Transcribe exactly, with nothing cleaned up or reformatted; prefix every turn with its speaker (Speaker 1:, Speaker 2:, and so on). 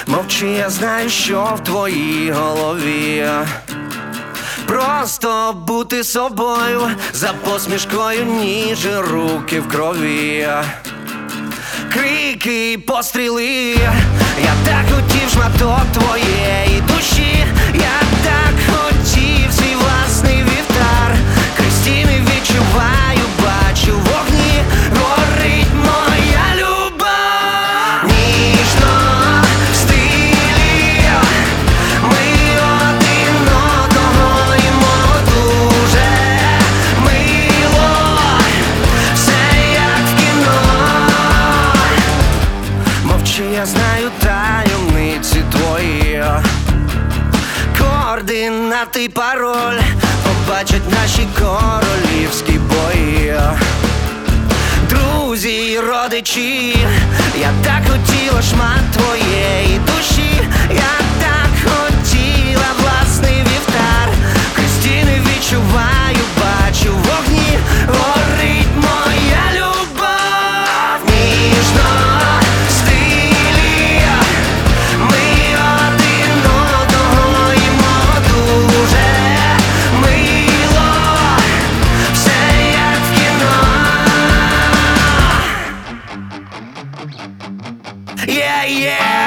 Speaker 1: Мовчи, я знаю, що в твоїй голові. Просто бути собою, за посмішкою ніж, руки в крові. Крики, постріли, я так хотів шматок твоєї душі. Я так хотів свій власний вівтар. Крізь відчуваю, бачу вогні, горить моя любов. Ніжно, в стилі, ми один одного їмо дуже мило, все як в кіно. Мовчи, я знаю таємниці твої, координати, пароль, побачать наші королівські бої. Друзі й родичі, я так хотіла шмат твоєї душі. Я так хотіла власний вівтар. Крізь стіни відчуваю, бачу вогні, горить моя любов. Ніжно, в стилі, ми один одного їмо дуже мило, все як в кіно. Yeah, yeah.